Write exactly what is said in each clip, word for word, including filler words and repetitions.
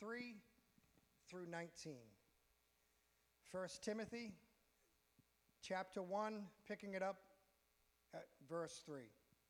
three through nineteen. First Timothy chapter one, picking it up at verse three.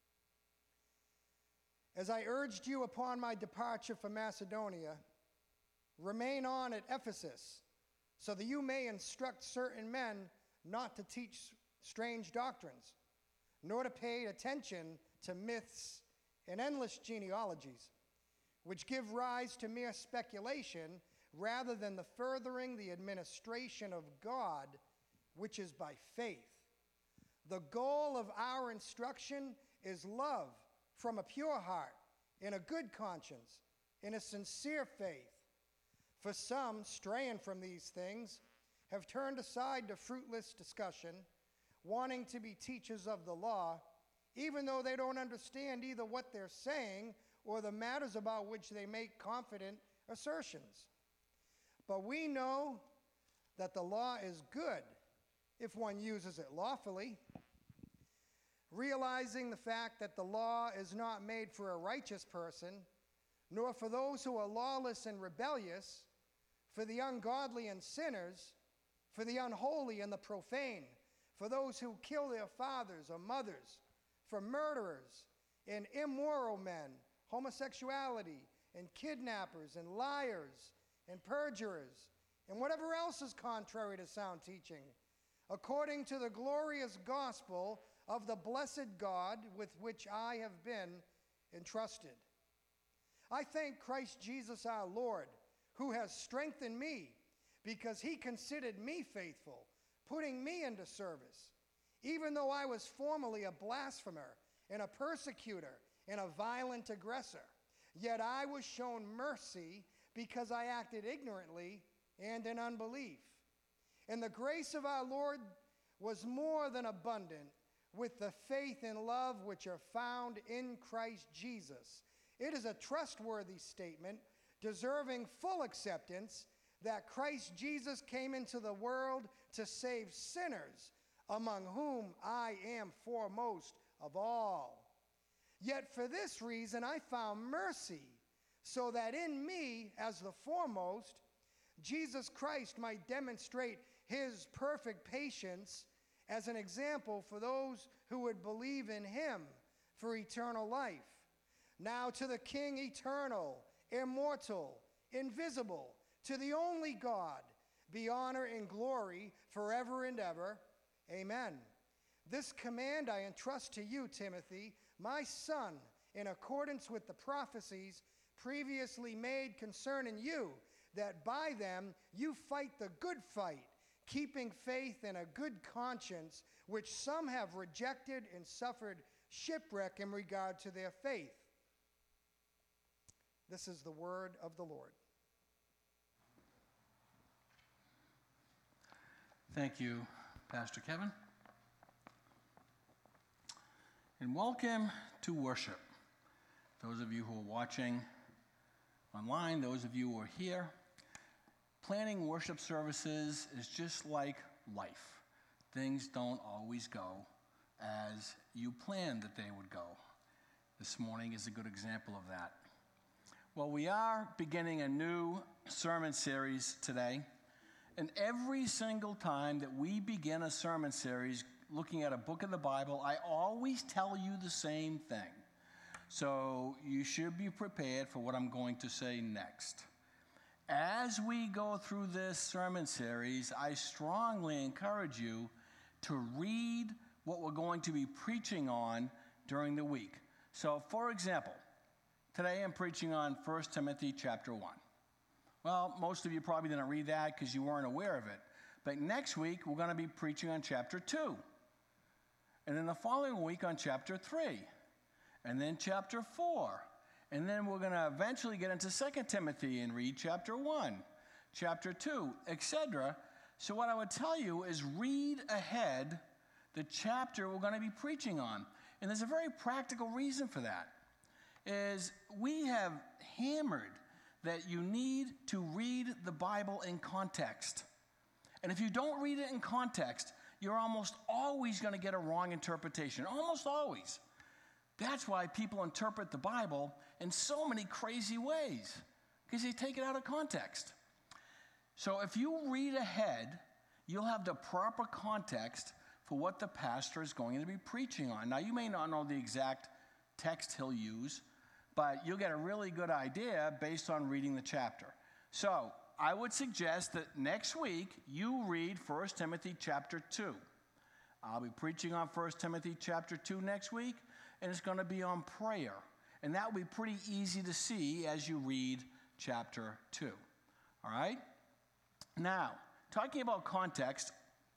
As I urged you upon my departure from Macedonia, remain on at Ephesus, so that you may instruct certain men not to teach strange doctrines, nor to pay attention to myths and endless genealogies, which give rise to mere speculation rather than the furthering the administration of God, which is by faith. The goal of our instruction is love from a pure heart, in a good conscience, in a sincere faith. For some, straying from these things, have turned aside to fruitless discussion, wanting to be teachers of the law, even though they don't understand either what they're saying or the matters about which they make confident assertions. But we know that the law is good if one uses it lawfully, realizing the fact that the law is not made for a righteous person, nor for those who are lawless and rebellious, for the ungodly and sinners, for the unholy and the profane, for those who kill their fathers or mothers, for murderers and immoral men, homosexuality and kidnappers and liars and perjurers, and whatever else is contrary to sound teaching, according to the glorious gospel of the blessed God with which I have been entrusted. I thank Christ Jesus our Lord, who has strengthened me, because he considered me faithful, putting me into service, even though I was formerly a blasphemer and a persecutor and a violent aggressor. Yet I was shown mercy because I acted ignorantly and in unbelief. And the grace of our Lord was more than abundant with the faith and love which are found in Christ Jesus. It is a trustworthy statement, deserving full acceptance, that Christ Jesus came into the world to save sinners, among whom I am foremost of all. Yet for this reason I found mercy, so that in me, as the foremost, Jesus Christ might demonstrate his perfect patience as an example for those who would believe in him for eternal life. Now to the King eternal, immortal, invisible, to the only God, be honor and glory forever and ever. Amen. This command I entrust to you, Timothy, my son, in accordance with the prophecies previously made concerning you, that by them you fight the good fight, keeping faith and a good conscience, which some have rejected and suffered shipwreck in regard to their faith. This is the word of the Lord. Thank you, Pastor Kevin. And welcome to worship. Those of you who are watching online, those of you who are here, planning worship services is just like life. Things don't always go as you planned that they would go. This morning is a good example of that. Well, we are beginning a new sermon series today. And every single time that we begin a sermon series looking at a book of the Bible, I always tell you the same thing. So you should be prepared for what I'm going to say next. As we go through this sermon series, I strongly encourage you to read what we're going to be preaching on during the week. So, for example, today I'm preaching on First Timothy chapter one. Well, most of you probably didn't read that because you weren't aware of it. But next week, we're going to be preaching on chapter two. And then the following week on chapter three. And then chapter four. And then we're going to eventually get into Second Timothy and read chapter one, chapter two, et cetera. So what I would tell you is read ahead the chapter we're going to be preaching on. And there's a very practical reason for that. Is we have hammered that you need to read the Bible in context. And if you don't read it in context, you're almost always going to get a wrong interpretation. Almost always. That's why people interpret the Bible in so many crazy ways. because they take it out of context. So if you read ahead, you'll have the proper context for what the pastor is going to be preaching on. Now, you may not know the exact text he'll use, but you'll get a really good idea based on reading the chapter. So I would suggest that next week you read First Timothy chapter two. I'll be preaching on First Timothy chapter two next week, and it's going to be on prayer. And that will be pretty easy to see as you read chapter two. All right? Now, talking about context,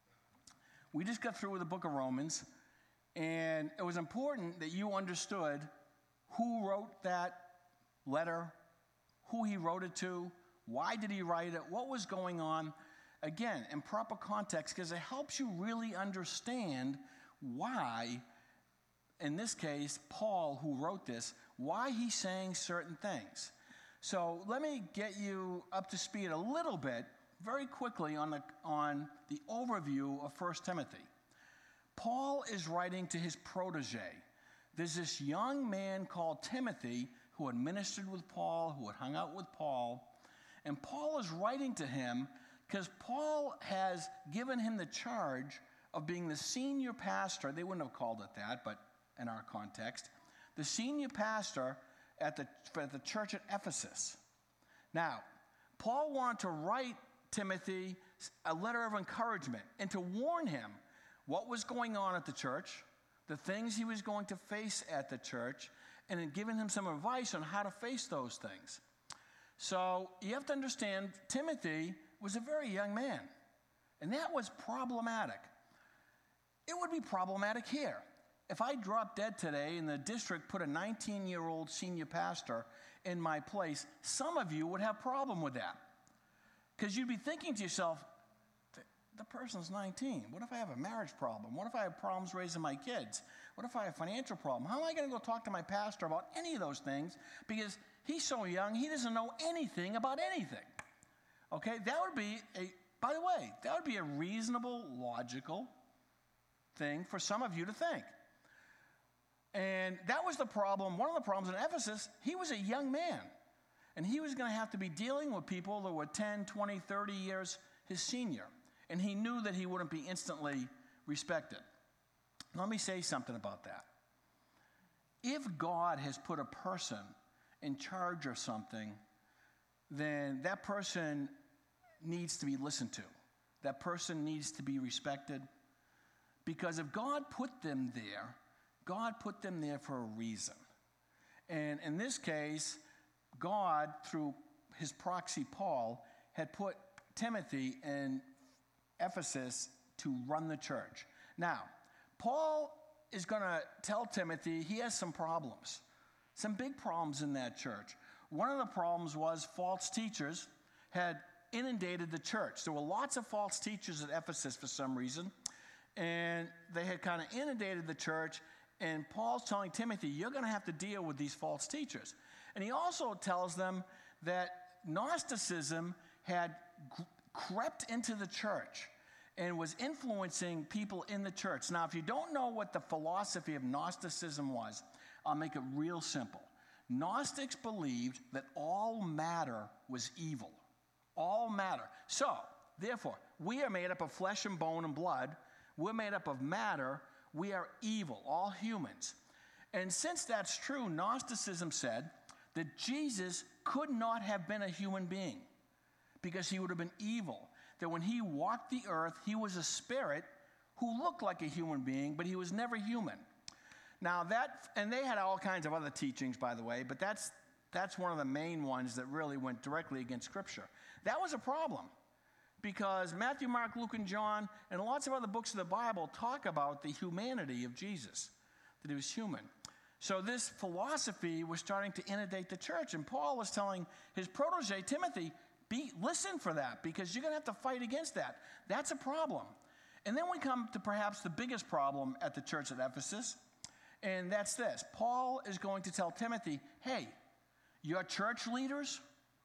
we just got through with the book of Romans, and it was important that you understood who wrote that letter, who he wrote it to, why did he write it, what was going on. Again, in proper context, because it helps you really understand why, in this case, Paul, who wrote this, why he's saying certain things. So let me get you up to speed a little bit, very quickly, on the, on the overview of First Timothy. Paul is writing to his protege. There's this young man called Timothy who had ministered with Paul, who had hung out with Paul, and Paul is writing to him because Paul has given him the charge of being the senior pastor. They wouldn't have called it that, but in our context, the senior pastor at the, at the church at Ephesus. Now, Paul wanted to write Timothy a letter of encouragement and to warn him what was going on at the church, the things he was going to face at the church, and then giving him some advice on how to face those things. So you have to understand, Timothy was a very young man, and that was problematic. It would be problematic here. If I dropped dead today and the district put a nineteen-year-old senior pastor in my place, some of you would have a problem with that. Because you'd be thinking to yourself, the person's nineteen. What if I have a marriage problem? What if I have problems raising my kids? What if I have a financial problem? How am I going to go talk to my pastor about any of those things? Because he's so young, he doesn't know anything about anything. Okay, that would be a, by the way, that would be a reasonable, logical thing for some of you to think. And that was the problem, one of the problems in Ephesus. He was a young man, and he was going to have to be dealing with people that were ten, twenty, thirty years his senior. And he knew that he wouldn't be instantly respected. Let me say something about that. If God has put a person in charge of something, then that person needs to be listened to. That person needs to be respected. Because if God put them there, God put them there for a reason. And in this case, God, through his proxy Paul, had put Timothy in Ephesus to run the church. Now, Paul is going to tell Timothy he has some problems, some big problems in that church. One of the problems was false teachers had inundated the church. There were lots of false teachers at Ephesus for some reason, and they had kind of inundated the church, and Paul's telling Timothy, you're going to have to deal with these false teachers. And he also tells them that Gnosticism had crept into the church and was influencing people in the church. Now, if you don't know what the philosophy of Gnosticism was, I'll make it real simple. Gnostics believed that all matter was evil. All matter. So, therefore, we are made up of flesh and bone and blood. We're made up of matter. We are evil, all humans. And since that's true, Gnosticism said that Jesus could not have been a human being because he would have been evil. That when he walked the earth, he was a spirit who looked like a human being, but he was never human. Now that, and they had all kinds of other teachings, by the way, but that's, that's one of the main ones that really went directly against Scripture. That was a problem because Matthew, Mark, Luke, and John, and lots of other books of the Bible talk about the humanity of Jesus, that he was human. So this philosophy was starting to inundate the church, and Paul was telling his protege, Timothy, Be, listen for that, because you're going to have to fight against that. That's a problem. And then we come to perhaps the biggest problem at the church at Ephesus, and that's this. Paul is going to tell Timothy, hey, your church leaders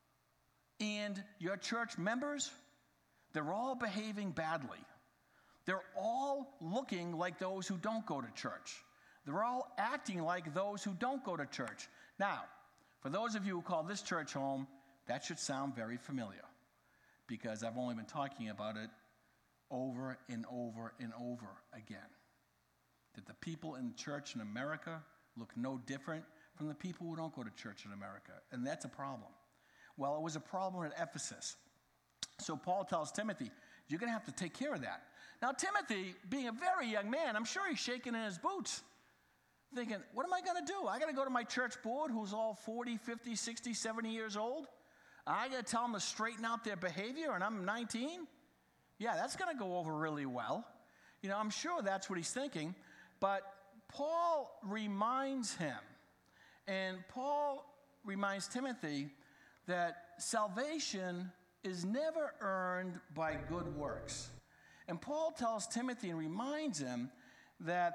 and your church members, they're all behaving badly. They're all looking like those who don't go to church. They're all acting like those who don't go to church. Now, for those of you who call this church home, That should sound very familiar because I've only been talking about it over and over and over again. That the people in church in America look no different from the people who don't go to church in America, and that's a problem. Well, it was a problem at Ephesus. So Paul tells Timothy, you're going to have to take care of that. Now, Timothy, being a very young man, I'm sure he's shaking in his boots, thinking, what am I going to do? I got to go to my church board who's all forty, fifty, sixty, seventy years old. I got to tell them to straighten out their behavior, and I'm nineteen? Yeah, that's going to go over really well. You know, I'm sure that's what he's thinking. But Paul reminds him, and Paul reminds Timothy that salvation is never earned by good works. And Paul tells Timothy and reminds him that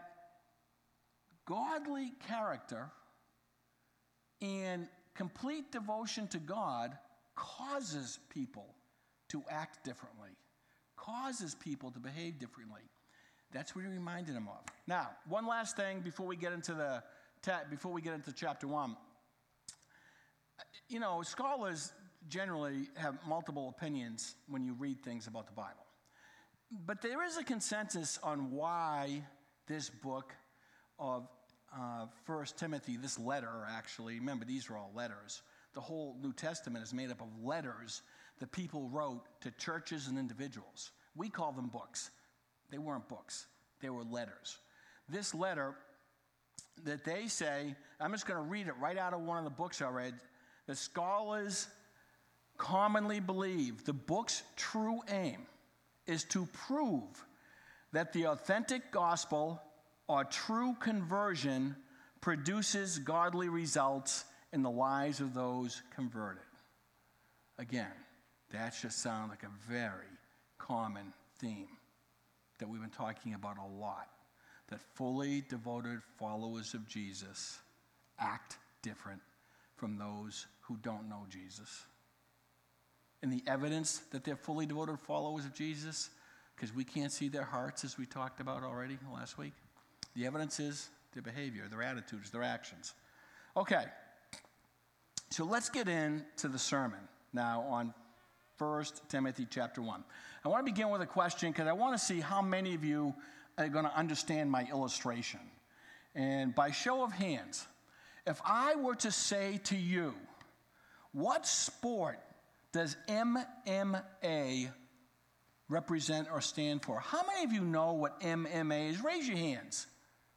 godly character and complete devotion to God causes people to act differently, causes people to behave differently. That's what he reminded him of. Now, one last thing before we get into the before we get into chapter one. You know, scholars generally have multiple opinions when you read things about the Bible. But there is a consensus on why this book of uh, First Timothy, this letter actually, remember these are all letters. The whole New Testament is made up of letters that people wrote to churches and individuals. We call them books. They weren't books. They were letters. This letter that they say, I'm just going to read it right out of one of the books I read. The scholars commonly believe the book's true aim is to prove that the authentic gospel or true conversion produces godly results in the lives of those converted. Again, that should sound like a very common theme that we've been talking about a lot, that fully devoted followers of Jesus act different from those who don't know Jesus. And the evidence that they're fully devoted followers of Jesus, because we can't see their hearts as we talked about already last week, the evidence is their behavior, their attitudes, their actions. Okay, so let's get into the sermon now on First Timothy chapter one. I want to begin with a question because I want to see how many of you are going to understand my illustration. And by show of hands, if I were to say to you, what sport does M M A represent or stand for? How many of you know what M M A is? Raise your hands.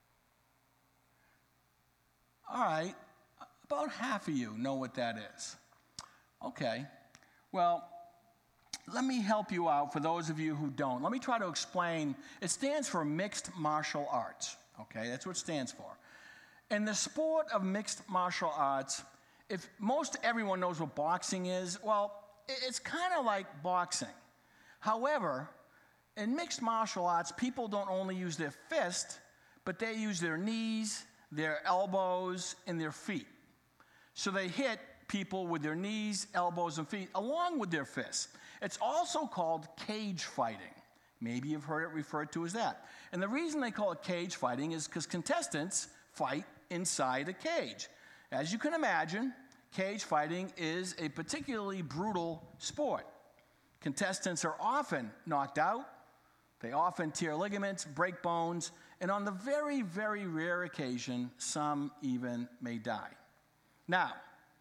All right, about half of you know what that is. Okay, well, let me help you out for those of you who don't. Let me try to explain. It stands for mixed martial arts, okay? That's what it stands for. In the sport of mixed martial arts, if most everyone knows what boxing is, well, it's kind of like boxing. However, in mixed martial arts, people don't only use their fist, but they use their knees, their elbows, and their feet. So they hit people with their knees, elbows, and feet, along with their fists. It's also called cage fighting. Maybe you've heard it referred to as that. And the reason they call it cage fighting is because contestants fight inside a cage. As you can imagine, cage fighting is a particularly brutal sport. Contestants are often knocked out. They often tear ligaments, break bones, and on the very, very rare occasion, some even may die. Now,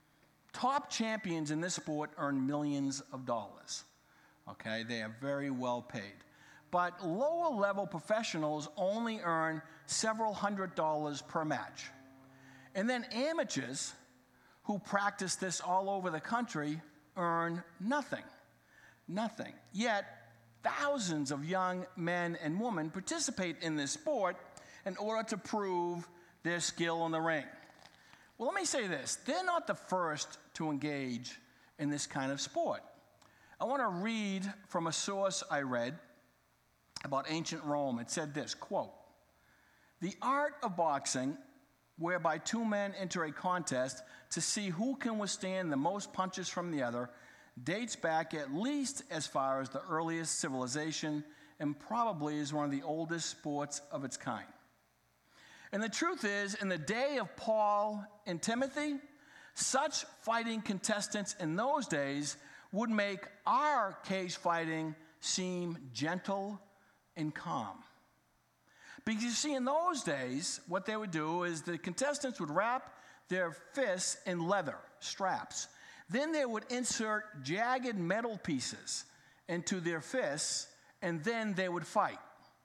top champions in this sport earn millions of dollars. Okay, they are very well paid. But lower level professionals only earn several hundred dollars per match. And then amateurs who practice this all over the country earn nothing. Nothing. Yet, thousands of young men and women participate in this sport in order to prove their skill in the ring. Well, let me say this. They're not the first to engage in this kind of sport. I want to read from a source I read about ancient Rome. It said this, quote, "The art of boxing, whereby two men enter a contest to see who can withstand the most punches from the other, dates back at least as far as the earliest civilization and probably is one of the oldest sports of its kind. And the truth is, in the day of Paul and Timothy, Such fighting contestants in those days would make our cage fighting seem gentle and calm. Because you see, in those days, what they would do is the contestants would wrap their fists in leather straps. Then they would insert jagged metal pieces into their fists, and then they would fight.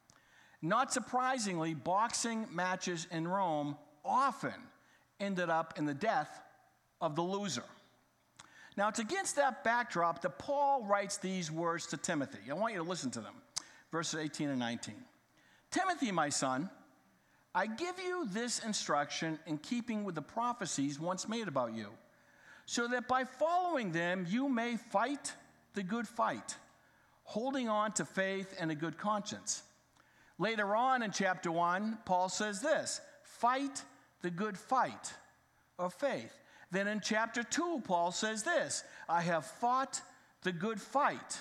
Not surprisingly, boxing matches in Rome often ended up in the death of the loser. Now, it's against that backdrop that Paul writes these words to Timothy. I want you to listen to them. Verses eighteen and nineteen. Timothy, my son, I give you this instruction in keeping with the prophecies once made about you, so that by following them you may fight the good fight, holding on to faith and a good conscience. Later on in chapter one, Paul says this, fight the good fight of faith. Then in chapter two, Paul says this, I have fought the good fight.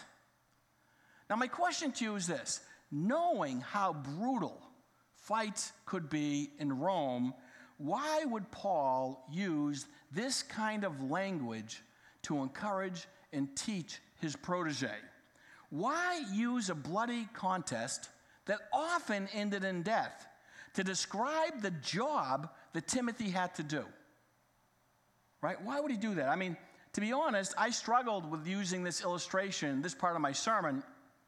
Now my question to you is this, knowing how brutal fights could be in Rome, why would Paul use this kind of language to encourage and teach his protege? Why use a bloody contest that often ended in death to describe the job that Timothy had to do? Right? Why would he do that? I mean, to be honest, I struggled with using this illustration, this part of my sermon,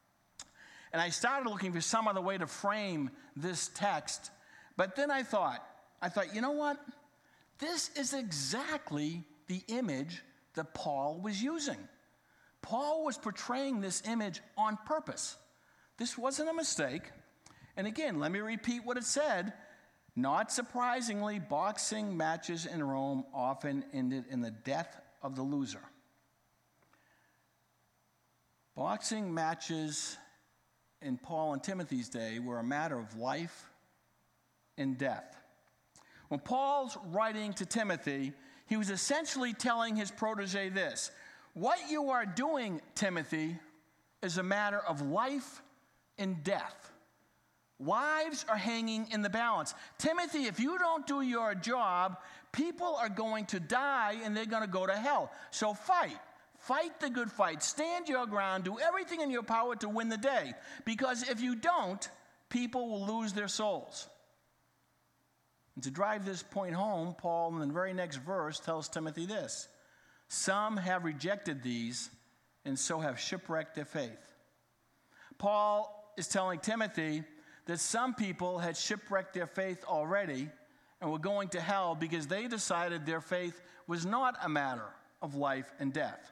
and I started looking for some other way to frame this text. But then I thought, I thought, you know what? This is exactly the image that Paul was using. Paul was portraying this image on purpose. This wasn't a mistake. And again, let me repeat what it said. Not surprisingly, boxing matches in Rome often ended in the death of the loser. Boxing matches in Paul and Timothy's day were a matter of life and death. When Paul's writing to Timothy, he was essentially telling his protege this, what you are doing, Timothy, is a matter of life and death. Lives are hanging in the balance. Timothy, if you don't do your job, people are going to die and they're going to go to hell. So fight. Fight the good fight. Stand your ground. Do everything in your power to win the day. Because if you don't, people will lose their souls. And to drive this point home, Paul in the very next verse tells Timothy this. Some have rejected these and so have shipwrecked their faith. Paul is telling Timothy that some people had shipwrecked their faith already and were going to hell because they decided their faith was not a matter of life and death.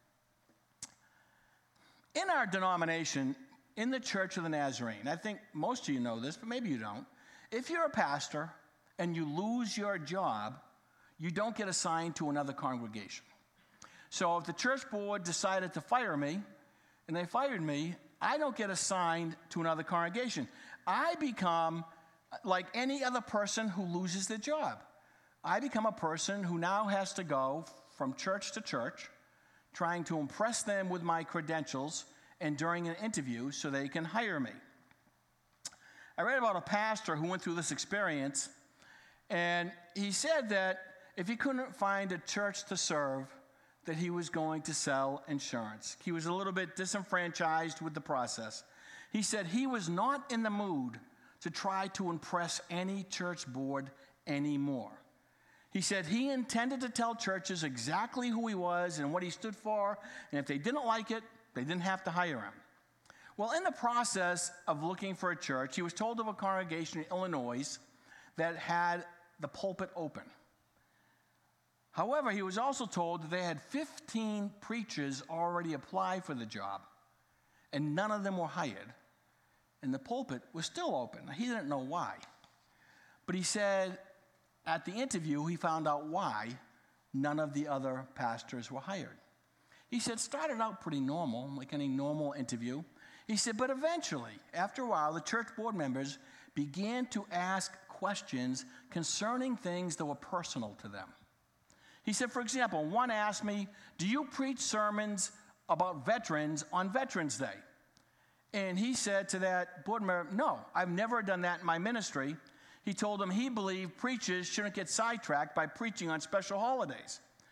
In our denomination, in the Church of the Nazarene, I think most of you know this, but maybe you don't. If you're a pastor and you lose your job, you don't get assigned to another congregation. So if the church board decided to fire me, and they fired me, I don't get assigned to another congregation. I become like any other person who loses their job. I become a person who now has to go from church to church, trying to impress them with my credentials and during an interview so they can hire me. I read about a pastor who went through this experience, and he said that if he couldn't find a church to serve, that he was going to sell insurance. He was a little bit disenfranchised with the process. He said he was not in the mood to try to impress any church board anymore. He said he intended to tell churches exactly who he was and what he stood for, and if they didn't like it, they didn't have to hire him. Well, in the process of looking for a church, he was told of a congregation in Illinois that had the pulpit open. However, he was also told that they had fifteen preachers already apply for the job, and none of them were hired, and the pulpit was still open. He didn't know why, but he said at the interview he found out why none of the other pastors were hired. He said, started out pretty normal, like any normal interview. He said, but eventually, after a while, the church board members began to ask questions concerning things that were personal to them. He said, for example, one asked me, do you preach sermons about veterans on Veterans Day? And he said to that board member, no, I've never done that in my ministry. He told him he believed preachers shouldn't get sidetracked by preaching on special holidays.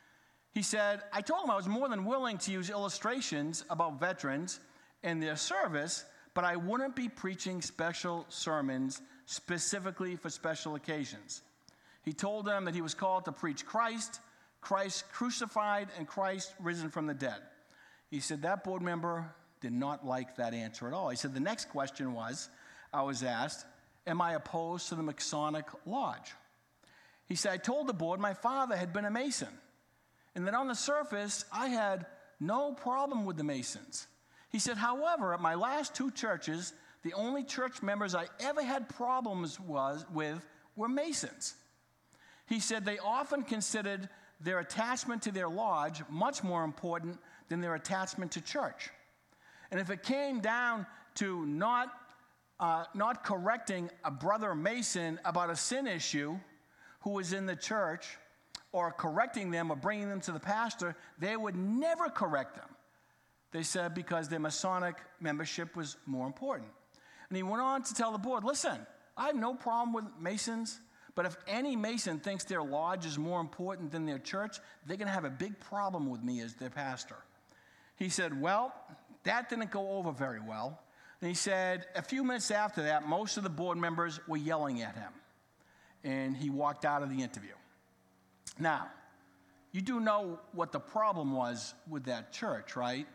He said, I told him I was more than willing to use illustrations about veterans and their service, but I wouldn't be preaching special sermons specifically for special occasions. He told them that he was called to preach Christ, Christ crucified, and Christ risen from the dead. He said that board member did not like that answer at all. He said the next question was, I was asked, am I opposed to the Masonic Lodge? He said, I told the board my father had been a Mason, and that on the surface, I had no problem with the Masons. He said, however, at my last two churches, the only church members I ever had problems was, with were Masons. He said they often considered their attachment to their lodge much more important than their attachment to church. And if it came down to not, uh, not correcting a brother Mason about a sin issue who was in the church, or correcting them or bringing them to the pastor, they would never correct them. They said because their Masonic membership was more important. And he went on to tell the board, listen, I have no problem with Masons, but if any Mason thinks their lodge is more important than their church, they're going to have a big problem with me as their pastor. He said, well, that didn't go over very well. And he said, a few minutes after that, most of the board members were yelling at him. And he walked out of the interview. Now, you do know what the problem was with that church, right?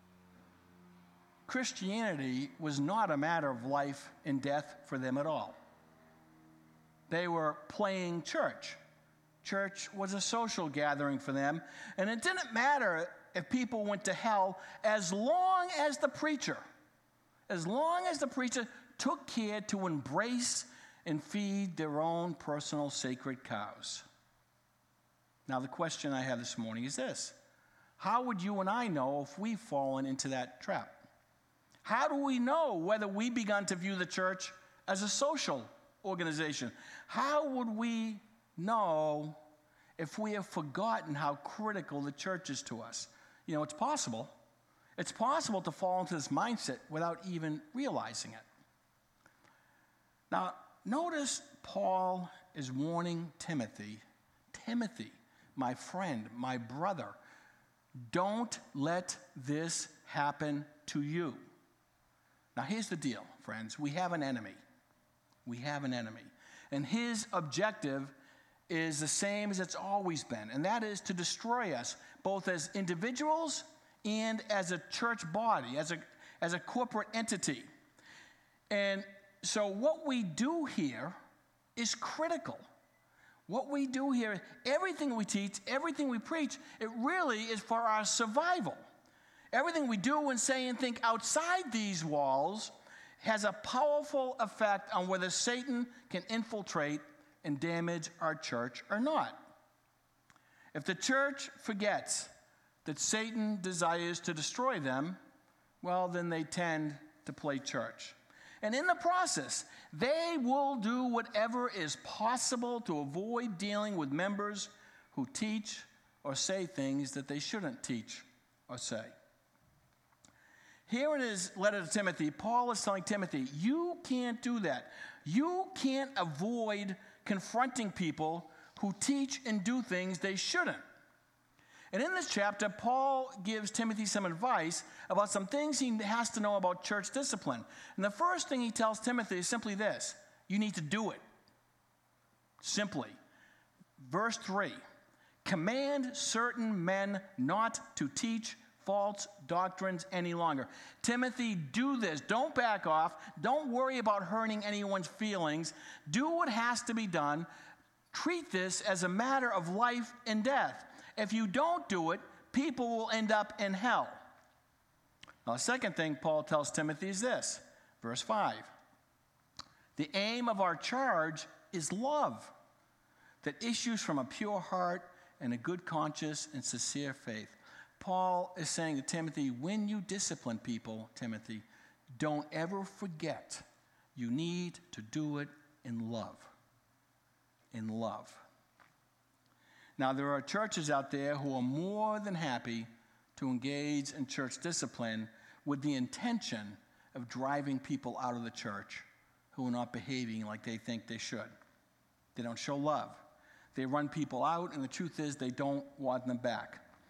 Christianity was not a matter of life and death for them at all. They were playing church. Church was a social gathering for them, and it didn't matter if people went to hell as long as the preacher, as long as the preacher took care to embrace and feed their own personal sacred cows. Now, the question I have this morning is this. How would you and I know if we've fallen into that trap? How do we know whether we begun to view the church as a social organization? How would we know if we have forgotten how critical the church is to us? You know, it's possible. It's possible to fall into this mindset without even realizing it. Now, notice Paul is warning Timothy, Timothy, my friend, my brother, don't let this happen to you. Now, here's the deal, friends. We have an enemy. We have an enemy. And his objective is the same as it's always been, and that is to destroy us, both as individuals and as a church body, as a, as a corporate entity. And so what we do here is critical. What we do here, everything we teach, everything we preach, it really is for our survival. Everything we do and say and think outside these walls has a powerful effect on whether Satan can infiltrate and damage our church or not. If the church forgets that Satan desires to destroy them, well, then they tend to play church. And in the process, they will do whatever is possible to avoid dealing with members who teach or say things that they shouldn't teach or say. Here in his letter to Timothy, Paul is telling Timothy, you can't do that. You can't avoid confronting people who teach and do things they shouldn't. And in this chapter, Paul gives Timothy some advice about some things he has to know about church discipline. And the first thing he tells Timothy is simply this: you need to do it. Simply. Verse three, command certain men not to teach false doctrines any longer. Timothy, do this. Don't back off. Don't worry about hurting anyone's feelings. Do what has to be done. Treat this as a matter of life and death. If you don't do it, people will end up in hell. Now, the second thing Paul tells Timothy is this, verse five. The aim of our charge is love that issues from a pure heart and a good conscience and sincere faith. Paul is saying to Timothy, when you discipline people, Timothy, don't ever forget you need to do it in love. In love. Now, there are churches out there who are more than happy to engage in church discipline with the intention of driving people out of the church who are not behaving like they think they should. They don't show love. They run people out, and the truth is they don't want them back.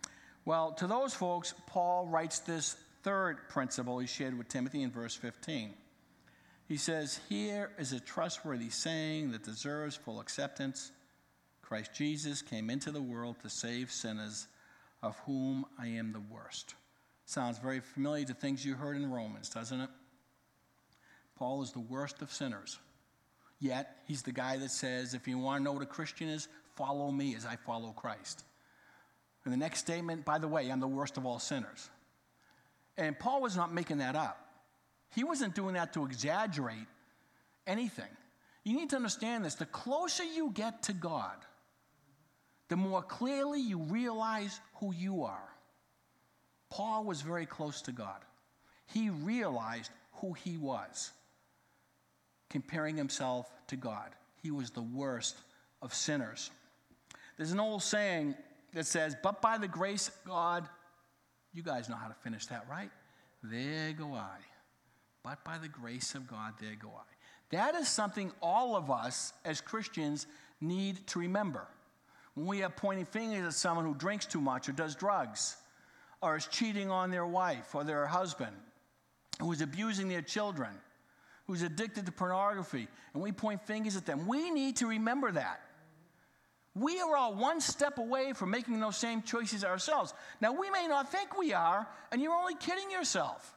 Well, to those folks, Paul writes this third principle he shared with Timothy in verse fifteen. He says, "Here is a trustworthy saying that deserves full acceptance. Christ Jesus came into the world to save sinners, of whom I am the worst." Sounds very familiar to things you heard in Romans, doesn't it? Paul is the worst of sinners. Yet, he's the guy that says, if you want to know what a Christian is, follow me as I follow Christ. And the next statement, by the way, I'm the worst of all sinners. And Paul was not making that up. He wasn't doing that to exaggerate anything. You need to understand this. The closer you get to God, the more clearly you realize who you are. Paul was very close to God. He realized who he was, comparing himself to God. He was the worst of sinners. There's an old saying that says, "But by the grace of God," you guys know how to finish that, right? "There go I. But by the grace of God, there go I." That is something all of us as Christians need to remember. When we are pointing fingers at someone who drinks too much or does drugs, or is cheating on their wife or their husband, who is abusing their children, who's addicted to pornography, and we point fingers at them, we need to remember that. We are all one step away from making those same choices ourselves. Now, we may not think we are, and you're only kidding yourself.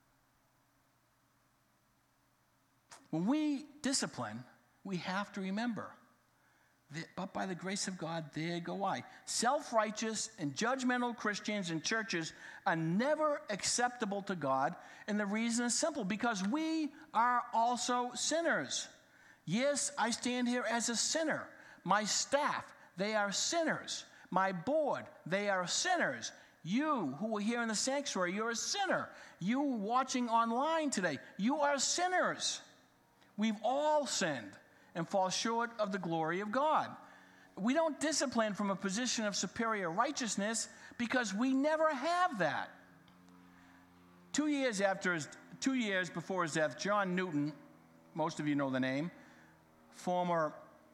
When we discipline, we have to remember, but by the grace of God, there go I. Self-righteous and judgmental Christians and churches are never acceptable to God, and the reason is simple, because we are also sinners. Yes, I stand here as a sinner. My staff, they are sinners. My board, they are sinners. You who are here in the sanctuary, you're a sinner. You watching online today, you are sinners. We've all sinned and fall short of the glory of God. We don't discipline from a position of superior righteousness because we never have that. Two years after his, two years before his death, John Newton, most of you know the name, former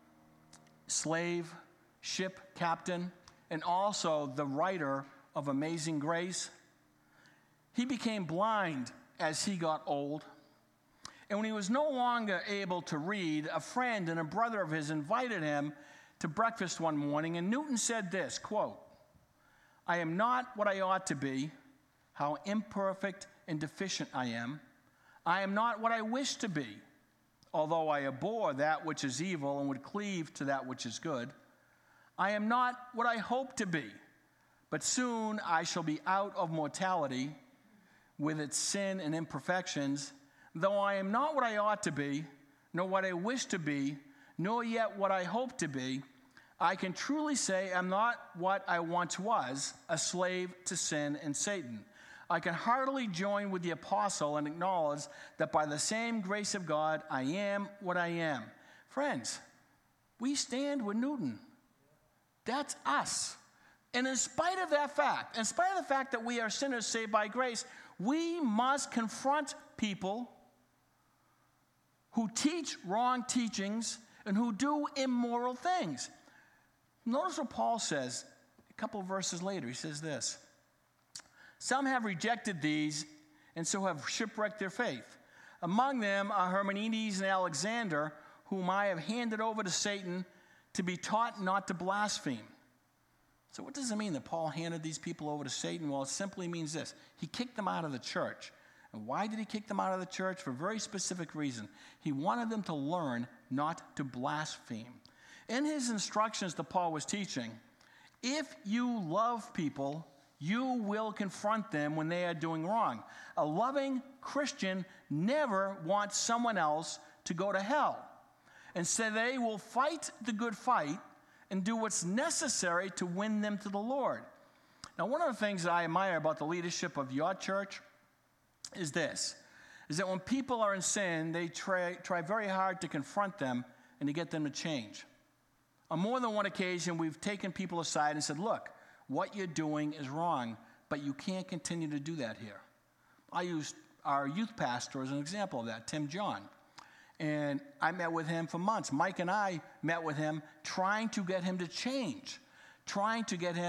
slave ship captain, and also the writer of Amazing Grace, he became blind as he got old. And when he was no longer able to read, a friend and a brother of his invited him to breakfast one morning, and Newton said this, quote, "I am not what I ought to be, how imperfect and deficient I am. I am not what I wish to be, although I abhor that which is evil and would cleave to that which is good. I am not what I hope to be, but soon I shall be out of mortality with its sin and imperfections. Though I am not what I ought to be, nor what I wish to be, nor yet what I hope to be, I can truly say I'm not what I once was, a slave to sin and Satan. I can heartily join with the apostle and acknowledge that by the same grace of God, I am what I am." Friends, we stand with Newton. That's us. And in spite of that fact, in spite of the fact that we are sinners saved by grace, we must confront people who teach wrong teachings and who do immoral things. Notice what Paul says a couple of verses later. He says this, "Some have rejected these and so have shipwrecked their faith. Among them are Hymenaeus and Alexander, whom I have handed over to Satan to be taught not to blaspheme." So what does it mean that Paul handed these people over to Satan? Well, it simply means this. He kicked them out of the church. And why did he kick them out of the church? For a very specific reason. He wanted them to learn not to blaspheme. In his instructions that Paul was teaching, if you love people, you will confront them when they are doing wrong. A loving Christian never wants someone else to go to hell. Instead, they will fight the good fight and do what's necessary to win them to the Lord. Now, one of the things that I admire about the leadership of your church is this, is that when people are in sin, they try, try very hard to confront them and to get them to change. On more than one occasion, we've taken people aside and said, look, what you're doing is wrong, but you can't continue to do that here. I used our youth pastor as an example of that, Tim John. And I met with him for months. Mike and I met with him trying to get him to change, trying to get him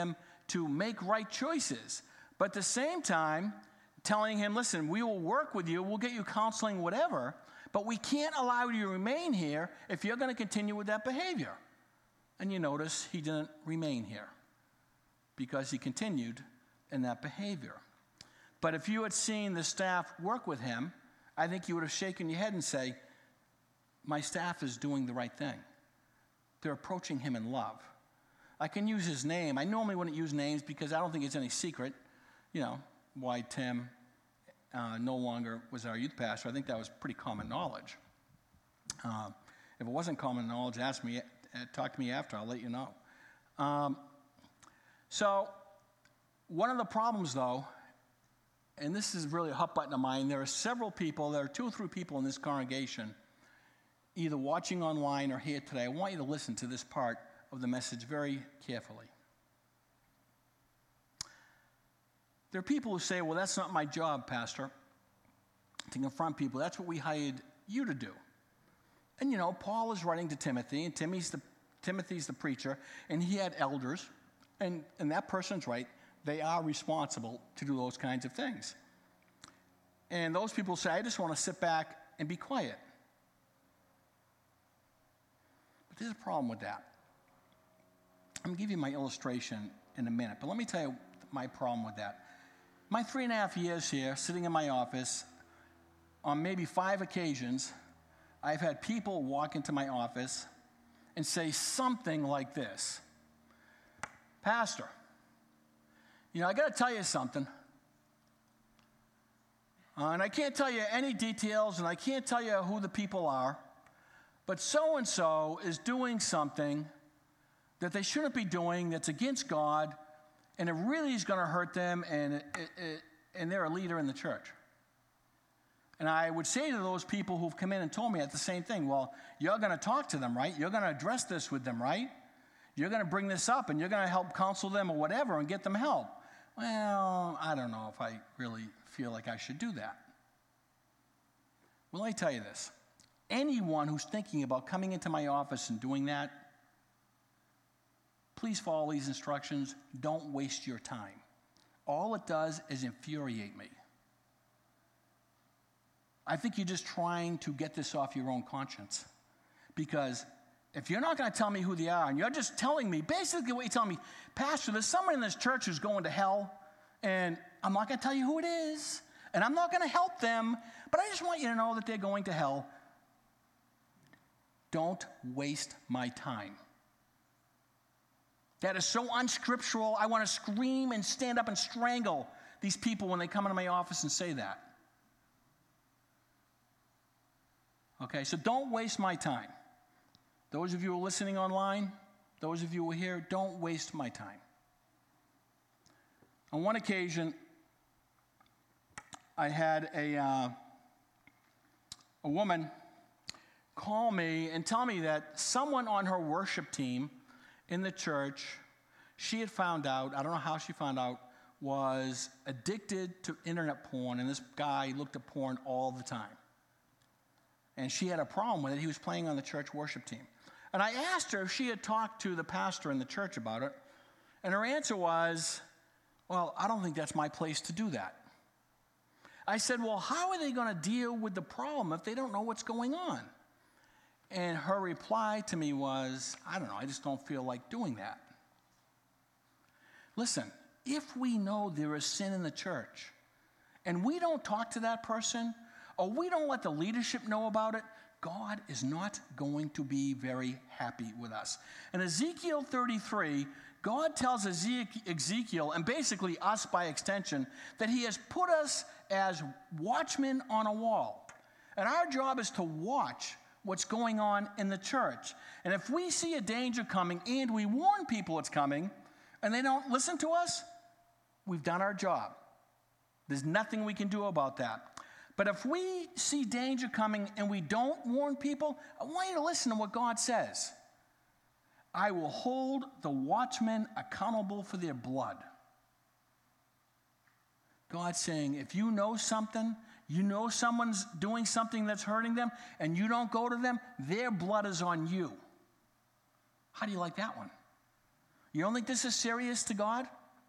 to make right choices. But at the same time, telling him, listen, we will work with you, we'll get you counseling, whatever, but we can't allow you to remain here if you're going to continue with that behavior. And you notice he didn't remain here because he continued in that behavior. But if you had seen the staff work with him, I think you would have shaken your head and say, my staff is doing the right thing. They're approaching him in love. I can use his name. I normally wouldn't use names because I don't think it's any secret, you know, why Tim uh, no longer was our youth pastor. I think that was pretty common knowledge. Uh, if it wasn't common knowledge, ask me, talk to me after, I'll let you know. Um, so one of the problems, though, and this is really a hot button of mine, there are several people, there are two or three people in this congregation, either watching online or here today. I want you to listen to this part of the message very carefully. There are people who say, well, that's not my job, Pastor, to confront people. That's what we hired you to do. And, you know, Paul is writing to Timothy, and Timmy's the, Timothy's the preacher, and he had elders, and, and that person's right. They are responsible to do those kinds of things. And those people say, I just want to sit back and be quiet. But there's a problem with that. I'm going to give you my illustration in a minute, but let me tell you my problem with that. My three and a half years here, sitting in my office, on maybe five occasions, I've had people walk into my office and say something like this. Pastor, you know, I got to tell you something. Uh, and I can't tell you any details, and I can't tell you who the people are, but so-and-so is doing something that they shouldn't be doing, that's against God, and it really is going to hurt them, and, it, it, it, and they're a leader in the church. And I would say to those people who've come in and told me at the same thing, well, you're going to talk to them, right? You're going to address this with them, right? You're going to bring this up, and you're going to help counsel them or whatever and get them help. Well, I don't know if I really feel like I should do that. Well, let me tell you this. Anyone who's thinking about coming into my office and doing that, please follow these instructions. Don't waste your time. All it does is infuriate me. I think you're just trying to get this off your own conscience. Because if you're not going to tell me who they are, and you're just telling me, basically what you're telling me, Pastor, there's someone in this church who's going to hell, and I'm not going to tell you who it is, and I'm not going to help them, but I just want you to know that they're going to hell. Don't waste my time. That is so unscriptural. I want to scream and stand up and strangle these people when they come into my office and say that. Okay, so don't waste my time. Those of you who are listening online, those of you who are here, don't waste my time. On one occasion, I had a, uh, a woman call me and tell me that someone on her worship team in the church, she had found out, I don't know how she found out, was addicted to internet porn, and this guy looked at porn all the time. And she had a problem with it. He was playing on the church worship team. And I asked her if she had talked to the pastor in the church about it, and her answer was, well, I don't think that's my place to do that. I said, well, how are they going to deal with the problem if they don't know what's going on? And her reply to me was, I don't know, I just don't feel like doing that. Listen, if we know there is sin in the church, and we don't talk to that person, or we don't let the leadership know about it, God is not going to be very happy with us. In Ezekiel thirty-three, God tells Ezekiel, and basically us by extension, that he has put us as watchmen on a wall. And our job is to watch what's going on in the church. And if we see a danger coming and we warn people it's coming, and they don't listen to us, we've done our job. There's nothing we can do about that. But if we see danger coming and we don't warn people, I want you to listen to what God says. I will hold the watchmen accountable for their blood. God's saying, if you know something, you know someone's doing something that's hurting them, and you don't go to them, their blood is on you. How do you like that one? You don't think this is serious to God?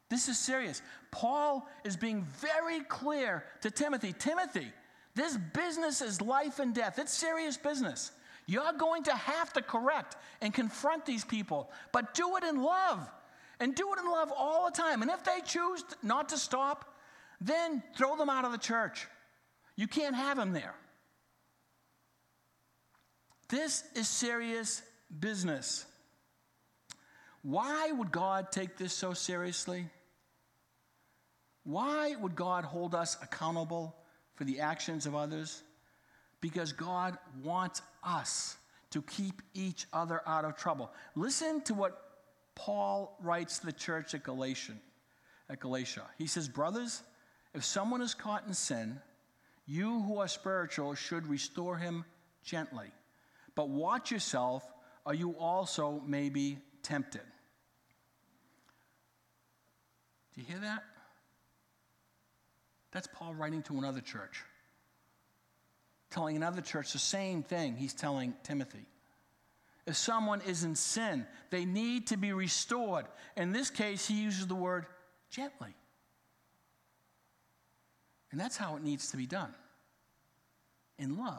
This is serious. Paul is being very clear to Timothy. Timothy, this business is life and death. It's serious business. You're going to have to correct and confront these people, but do it in love. And do it in love all the time. And if they choose not to stop, then throw them out of the church. You can't have them there. This is serious business. Why would God take this so seriously? Why would God hold us accountable for the actions of others? Because God wants us to keep each other out of trouble. Listen to what Paul writes to the church at Galatia. At Galatia. He says, brothers, if someone is caught in sin, you who are spiritual should restore him gently. But watch yourself, or you also may be tempted. Do you hear that? That's Paul writing to another church. Telling another church the same thing he's telling Timothy. If someone is in sin, they need to be restored. In this case, he uses the word gently. And that's how it needs to be done. In love.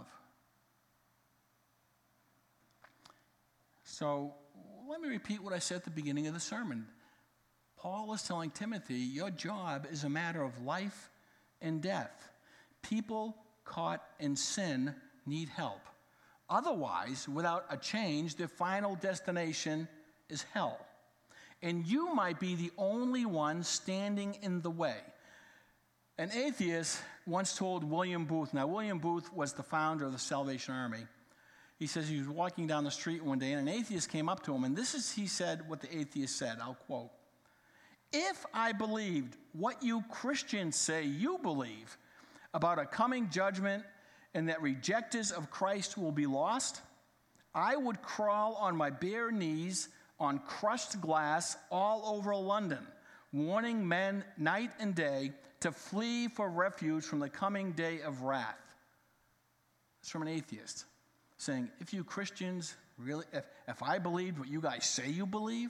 So, let me repeat what I said at the beginning of the sermon. Paul is telling Timothy, your job is a matter of life and death. People caught in sin need help. Otherwise, without a change, their final destination is hell. And you might be the only one standing in the way. An atheist once told William Booth, now William Booth was the founder of the Salvation Army. He says he was walking down the street one day and an atheist came up to him, and this is, he said, what the atheist said, I'll quote, if I believed what you Christians say you believe about a coming judgment and that rejectors of Christ will be lost, I would crawl on my bare knees on crushed glass all over London, warning men night and day to flee for refuge from the coming day of wrath. It's from an atheist saying, if you Christians really, if, if I believed what you guys say you believe,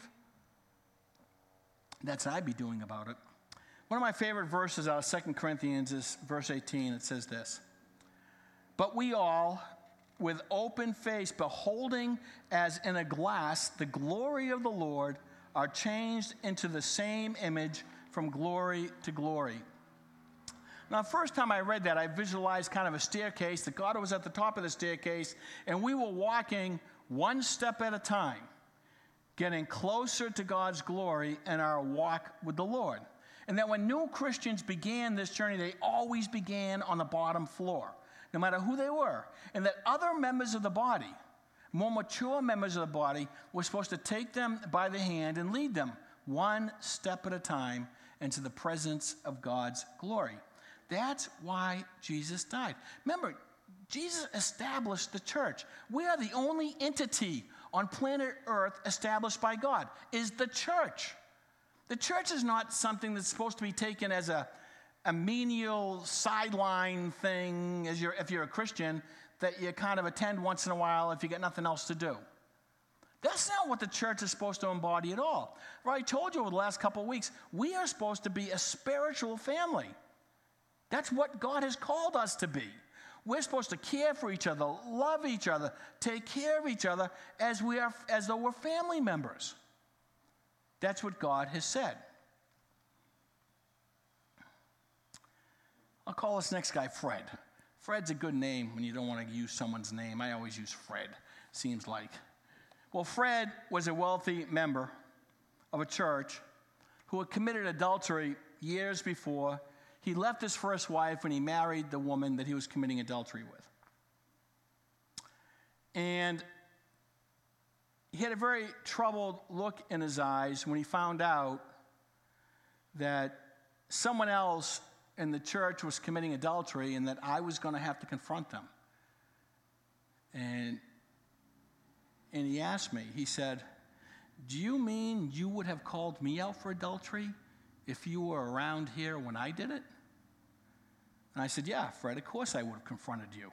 that's what I'd be doing about it. One of my favorite verses out of Second Corinthians is verse eighteen. It says this, but we all, with open face, beholding as in a glass the glory of the Lord, are changed into the same image from glory to glory. Now, the first time I read that, I visualized kind of a staircase, that God was at the top of the staircase, and we were walking one step at a time, getting closer to God's glory in our walk with the Lord. And that when new Christians began this journey, they always began on the bottom floor, no matter who they were. And that other members of the body, more mature members of the body, were supposed to take them by the hand and lead them one step at a time into the presence of God's glory. That's why Jesus died. Remember, Jesus established the church. We are the only entity on planet Earth established by God, is the church. The church is not something that's supposed to be taken as a, a menial sideline thing, as you're, if you're a Christian, that you kind of attend once in a while if you got nothing else to do. That's not what the church is supposed to embody at all. I told you over the last couple of weeks, we are supposed to be a spiritual family. That's what God has called us to be. We're supposed to care for each other, love each other, take care of each other as we are, as though we're family members. That's what God has said. I'll call this next guy Fred. Fred's a good name when you don't want to use someone's name. I always use Fred, seems like. Well, Fred was a wealthy member of a church who had committed adultery years before. He left his first wife and he married the woman that he was committing adultery with. And he had a very troubled look in his eyes when he found out that someone else in the church was committing adultery and that I was going to have to confront them. And, and he asked me, he said, do you mean you would have called me out for adultery if you were around here when I did it? And I said, yeah, Fred, of course I would have confronted you.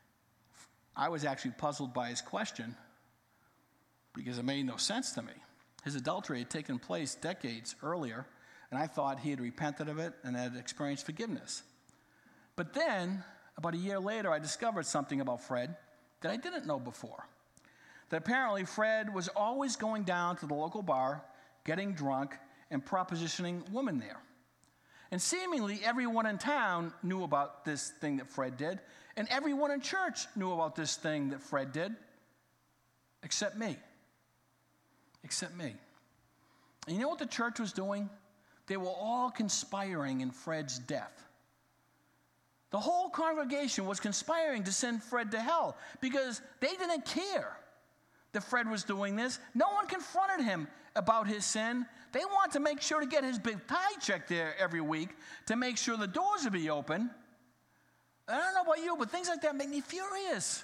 I was actually puzzled by his question because it made no sense to me. His adultery had taken place decades earlier, and I thought he had repented of it and had experienced forgiveness. But then, about a year later, I discovered something about Fred that I didn't know before. That apparently Fred was always going down to the local bar, getting drunk, and propositioning women there. And seemingly everyone in town knew about this thing that Fred did, and everyone in church knew about this thing that Fred did, except me. Except me. And you know what the church was doing? They were all conspiring in Fred's death. The whole congregation was conspiring to send Fred to hell because they didn't care that Fred was doing this. No one confronted him about his sin. They want to make sure to get his big tie check there every week to make sure the doors will be open. I don't know about you, but things like that make me furious.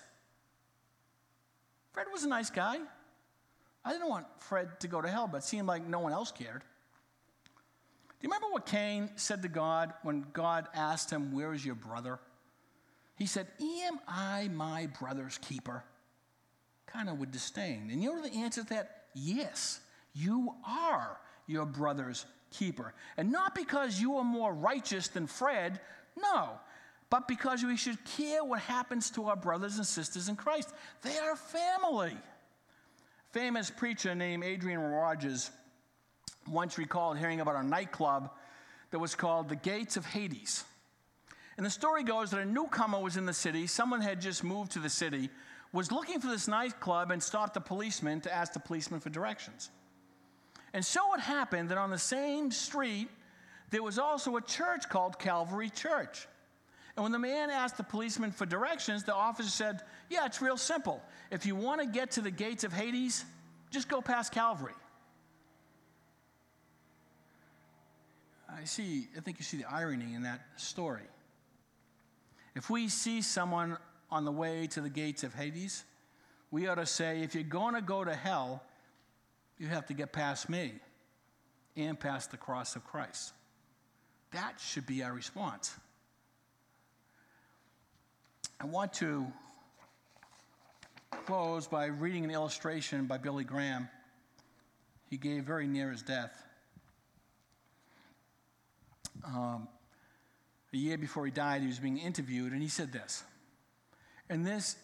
Fred was a nice guy. I didn't want Fred to go to hell, but it seemed like no one else cared. Do you remember what Cain said to God when God asked him, "Where is your brother?" He said, "Am I my brother's keeper?" Kind of with disdain. And you know the answer to that? Yes, you are your brother's keeper. And not because you are more righteous than Fred, no, but because we should care what happens to our brothers and sisters in Christ. They are family. Famous preacher named Adrian Rogers once recalled hearing about a nightclub that was called the Gates of Hades. And the story goes that a newcomer was in the city, someone had just moved to the city, was looking for this nightclub and stopped a policeman to ask the policeman for directions. And so it happened that on the same street, there was also a church called Calvary Church. And when the man asked the policeman for directions, the officer said, "Yeah, it's real simple. If you want to get to the gates of Hades, just go past Calvary." I see, I think you see the irony in that story. If we see someone on the way to the gates of Hades, we ought to say, if you're going to go to hell, you have to get past me and past the cross of Christ. That should be our response. I want to close by reading an illustration by Billy Graham he gave very near his death. Um, a year before he died, he was being interviewed, and he said this. And this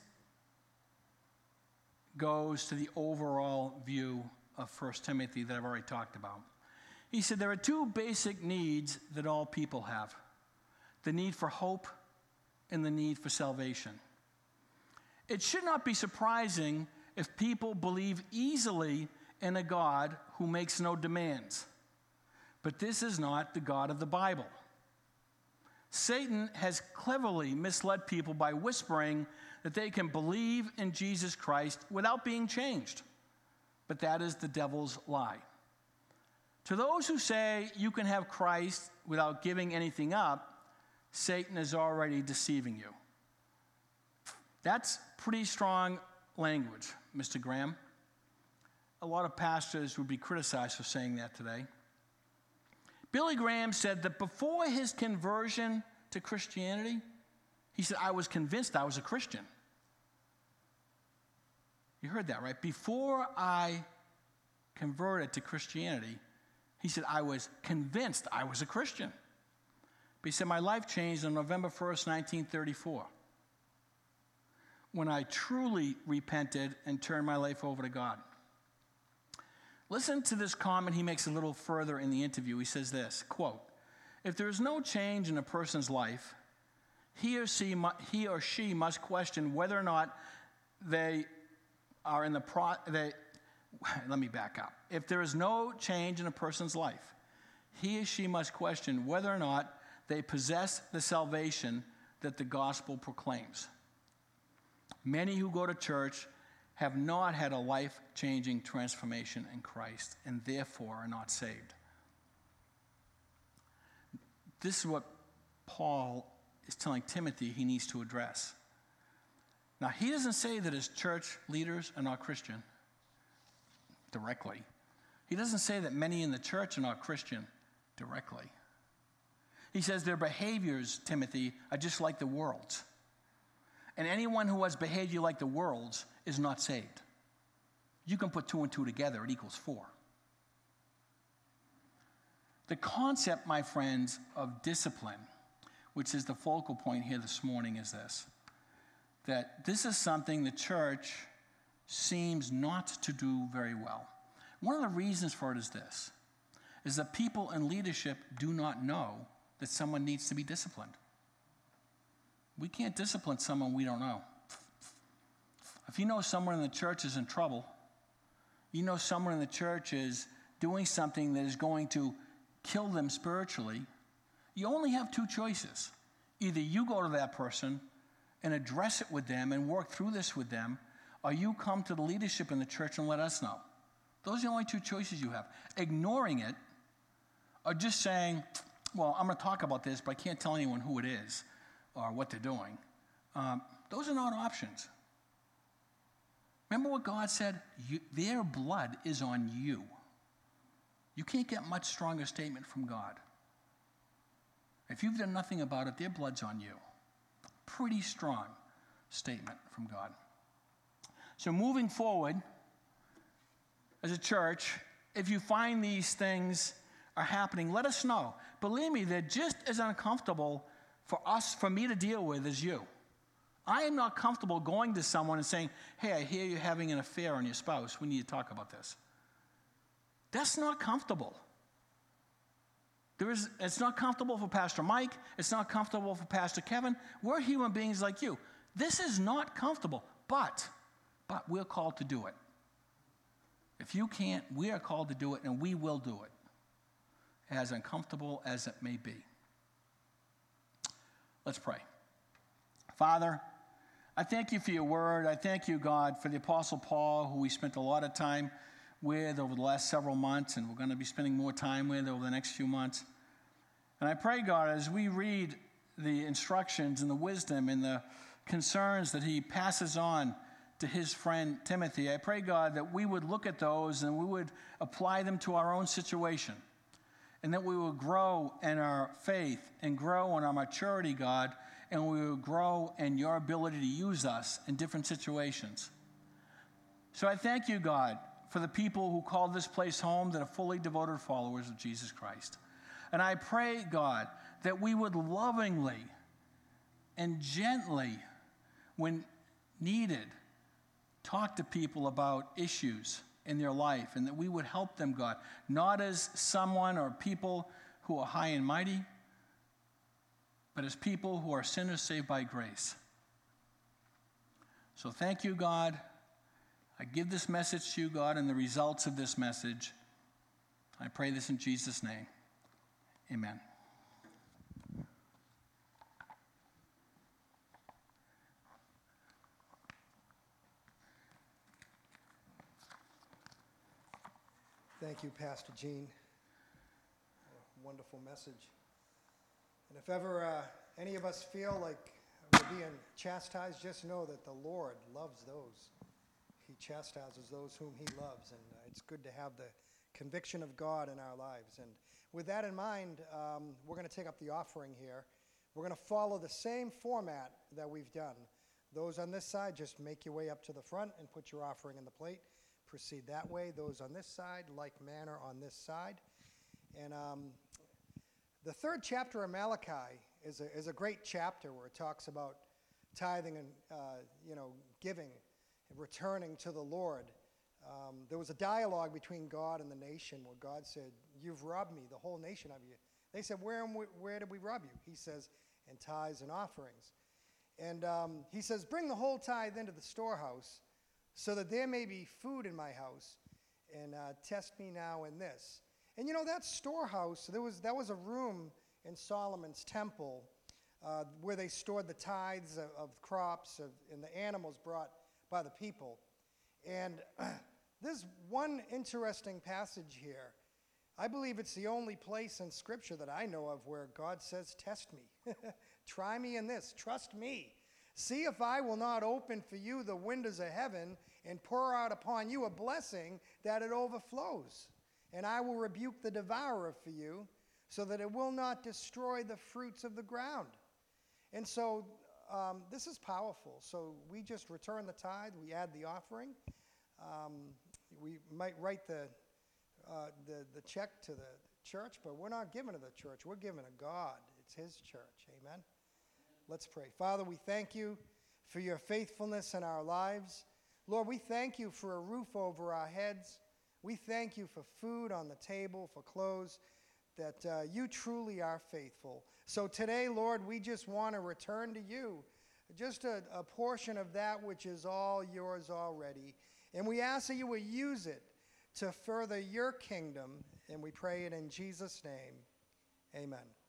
goes to the overall view of First Timothy that I've already talked about. He said there are two basic needs that all people have: the need for hope and the need for salvation. It should not be surprising if people believe easily in a God who makes no demands. But this is not the God of the Bible. Satan has cleverly misled people by whispering that they can believe in Jesus Christ without being changed. But that is the devil's lie. To those who say you can have Christ without giving anything up, Satan is already deceiving you. That's pretty strong language, Mister Graham. A lot of pastors would be criticized for saying that today. Billy Graham said that before his conversion to Christianity, he said, I was convinced I was a Christian. You heard that, right? Before I converted to Christianity, he said, I was convinced I was a Christian. But he said, my life changed on November first, nineteen thirty-four, when I truly repented and turned my life over to God. Listen to this comment he makes a little further in the interview. He says this, quote, if there is no change in a person's life, he or she, he or she must question whether or not they are in the pro, they, let me back up. If there is no change in a person's life, he or she must question whether or not they possess the salvation that the gospel proclaims. Many who go to church have not had a life-changing transformation in Christ and therefore are not saved. This is what Paul is telling Timothy he needs to address. Now, he doesn't say that his church leaders are not Christian directly. He doesn't say that many in the church are not Christian directly. He says their behaviors, Timothy, are just like the world's. And anyone who has behavior like the world's is not saved. You can put two and two together, it equals four. The concept, my friends, of discipline, which is the focal point here this morning, is this: that this is something the church seems not to do very well. One of the reasons for it is this, is that people in leadership do not know that someone needs to be disciplined. We can't discipline someone we don't know. If you know someone in the church is in trouble, you know someone in the church is doing something that is going to kill them spiritually, you only have two choices. Either you go to that person and address it with them and work through this with them, or you come to the leadership in the church and let us know. Those are the only two choices you have. Ignoring it, or just saying, well, I'm going to talk about this, but I can't tell anyone who it is or what they're doing. Um, those are not options. Remember what God said? You, their blood is on you. You can't get much stronger statement from God. If you've done nothing about it, their blood's on you. Pretty strong statement from God. So moving forward, as a church, if you find these things are happening, let us know. Believe me, they're just as uncomfortable for us, for me to deal with as you. I am not comfortable going to someone and saying, hey, I hear you're having an affair on your spouse. We need to talk about this. That's not comfortable. There is, it's not comfortable for Pastor Mike. It's not comfortable for Pastor Kevin. We're human beings like you. This is not comfortable, but, but we're called to do it. If you can't, we are called to do it, and we will do it, as uncomfortable as it may be. Let's pray. Father, I thank you for your word. I thank you, God, for the Apostle Paul, who we spent a lot of time with over the last several months, and we're going to be spending more time with over the next few months. And I pray, God, as we read the instructions and the wisdom and the concerns that he passes on to his friend Timothy, I pray, God, that we would look at those and we would apply them to our own situation, and that we will grow in our faith and grow in our maturity, God, and we will grow in your ability to use us in different situations. So I thank you, God, for the people who call this place home that are fully devoted followers of Jesus Christ. And I pray, God, that we would lovingly and gently, when needed, talk to people about issues in their life, and that we would help them, God, not as someone or people who are high and mighty, but as people who are sinners saved by grace. So thank you, God. I give this message to you, God, and the results of this message. I pray this in Jesus' name. Amen. Thank you, Pastor Gene. A wonderful message. And if ever uh, any of us feel like we're being chastised, just know that the Lord loves those. He chastises those whom he loves, and uh, it's good to have the conviction of God in our lives. And with that in mind, um, we're going to take up the offering here. We're going to follow the same format that we've done. Those on this side, just make your way up to the front and put your offering in the plate. Proceed that way. Those on this side, like manner on this side. And um, the third chapter of Malachi is a, is a great chapter where it talks about tithing and, uh, you know, giving and returning to the Lord. Um, there was a dialogue between God and the nation where God said, you've robbed me, the whole nation of you. They said, where, where did we rob you? He says, in tithes and offerings. And um, he says, bring the whole tithe into the storehouse, so that there may be food in my house, and uh, test me now in this. And you know, that storehouse, there was, that was a room in Solomon's temple uh, where they stored the tithes of, of crops of, and the animals brought by the people. And uh, there's one interesting passage here. I believe it's the only place in Scripture that I know of where God says, test me. Try me in this. Trust me. See if I will not open for you the windows of heaven and pour out upon you a blessing that it overflows. And I will rebuke the devourer for you, so that it will not destroy the fruits of the ground. And so um, this is powerful. So we just return the tithe. We add the offering. Um, we might write the, uh, the, the check to the church, but we're not giving to the church. We're giving to God. It's his church. Amen. Let's pray. Father, we thank you for your faithfulness in our lives. Lord, we thank you for a roof over our heads. We thank you for food on the table, for clothes, that uh, you truly are faithful. So today, Lord, we just want to return to you just a, a portion of that which is all yours already. And we ask that you will use it to further your kingdom, and we pray it in Jesus' name. Amen.